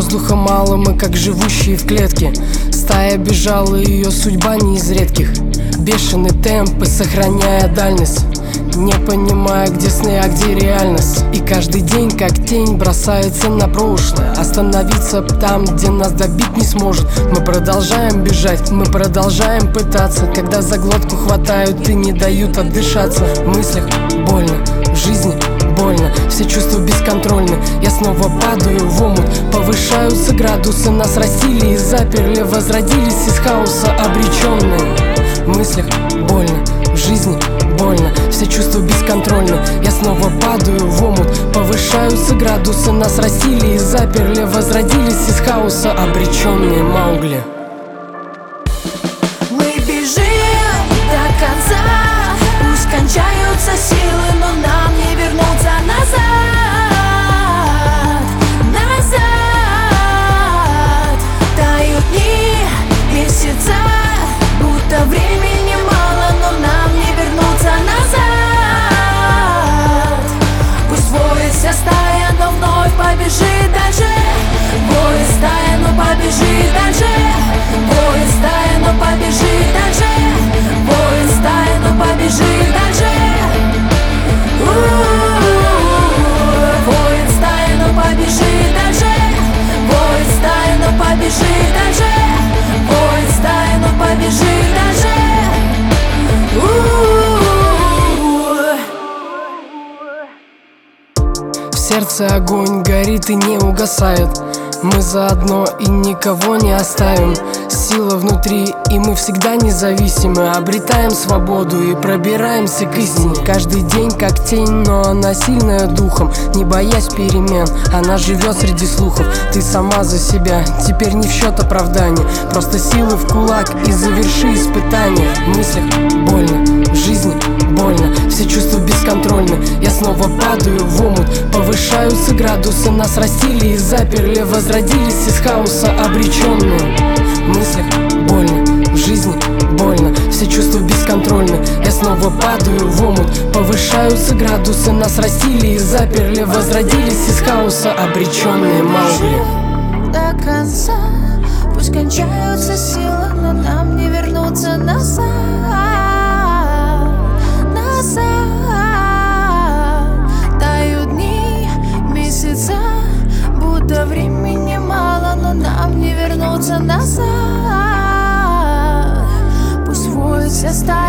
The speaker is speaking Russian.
Воздуха мало, мы как живущие в клетке. Стая бежала, ее судьба не из редких. Бешеный темп и сохраняя дальность, не понимая, где сны, а где реальность. И каждый день, как тень, бросается на прошлое. Остановиться там, где нас добить не сможет. Мы продолжаем бежать, мы продолжаем пытаться. Когда за глотку хватают и не дают отдышаться. В мыслях больно, в жизни больно, все чувства бесконтрольны. Я снова падаю в омут, повышаются градусы. Нас растили и заперли, возродились из хаоса обреченные. В мыслях больно, в жизни больно, все чувства бесконтрольны. Я снова падаю в омут, повышаются градусы. Нас растили и заперли, возродились из хаоса обреченные Маугли. Мы бежим до конца, пусть кончаются силы, но нам не вернуться назад. Назад тают дни, месяца, будто времени мало, но нам не вернуться назад. Пусть воет вся стая, но вновь побежит дальше. Воет стая, но побежит дальше. Воет стая, но побежит дальше. Воет стая, но побежит дальше. Воет стая, но побежит дальше. Воет стая, но побежит дальше. Воет стая, но побежит дальше. В сердце огонь горит и не угасает. Мы заодно и никого не оставим. Сила внутри, и мы всегда независимы. Обретаем свободу и пробираемся к истине. Каждый день как тень, но она сильная духом. Не боясь перемен, она живет среди слухов. Ты сама за себя, теперь не в счет оправдания. Просто силы в кулак и заверши испытание. В мыслях больно, в жизни больно, все чувства бесконтрольны. Я снова падаю в омут, повышаются градусы. Нас растили и заперли, возродились из хаоса обреченные. В мыслях больно, в жизни больно, все чувства бесконтрольны. Я снова падаю в омут, повышаются градусы. Нас растили и заперли, возродились из хаоса обреченные Маугли. До конца, пусть кончаются силы, но нам не вернуться назад. Назад тают дни, месяца, будто времени мало, но нам не вернуться назад. Пусть воет вся стая,